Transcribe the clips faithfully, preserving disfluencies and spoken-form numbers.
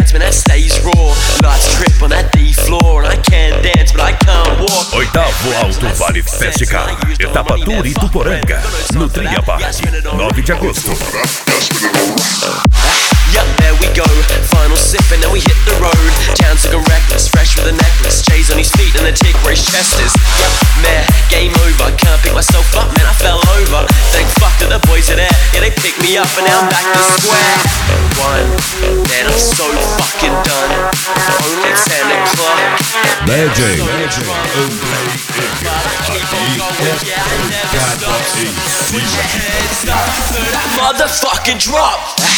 man, that stays raw. Lights trip on that D floor, and I can't dance, but I can't walk. Oitavo Alto Vale Festival, etapa Tour Ituporanga, no Tria Park, nove de agosto. Yup, there we go. Final sip and then we hit the road. Town's looking reckless, fresh with a necklace. Jay's on his feet and the tick where his chest is. Yup, man, game over. Can't pick myself up, man, I fell over. Thank fuck that the boys are there. Yeah, they picked me up and now I'm back to square one. Man, I'm so fucking done. Only ten o'clock. Legend. Motherfucking drop.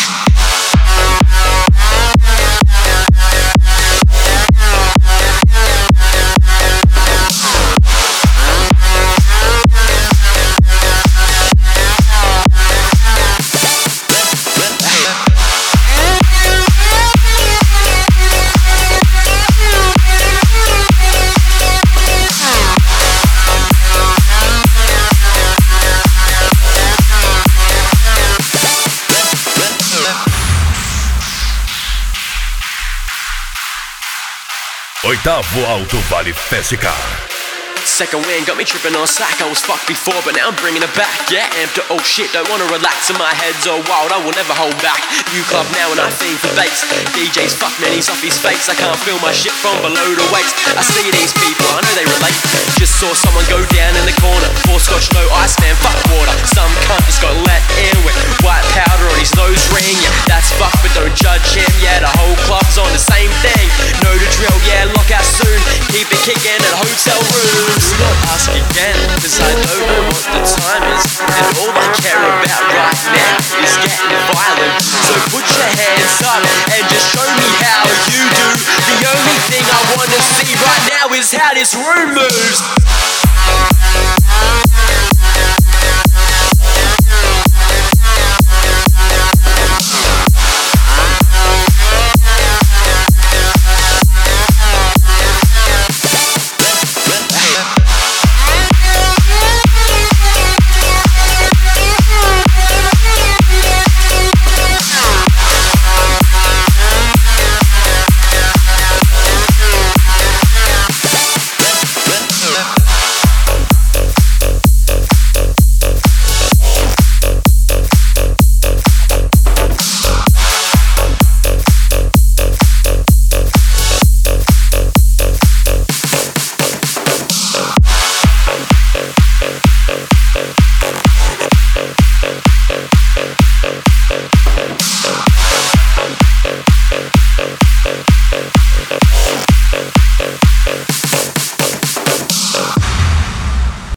Oitavo Alto Vale Festival. Second wind got me tripping on slack. I was fucked before, but now I'm bringing it back. Yeah, amped it, oh shit, don't wanna relax. And my head's all wild, I will never hold back. New club now and I fiend for bass. D J's fuck man, he's off his face. I can't feel my shit from below the waist. I see these people, I know they relate. Just saw someone go down in the corner. Four scotch, no ice, man, fuck water. Some cunt just got let in with white powder on his nose ring. Yeah, that's fucked, but don't judge him. Yeah, the whole club's on the same thing. Know the drill, yeah, lock out soon. Keep it kicking at hotel rooms. Not ask again, cause I don't know what the time is. And all I care about right now is getting violent. So put your hands up and just show me how you do. The only thing I wanna see right now is how this room moves.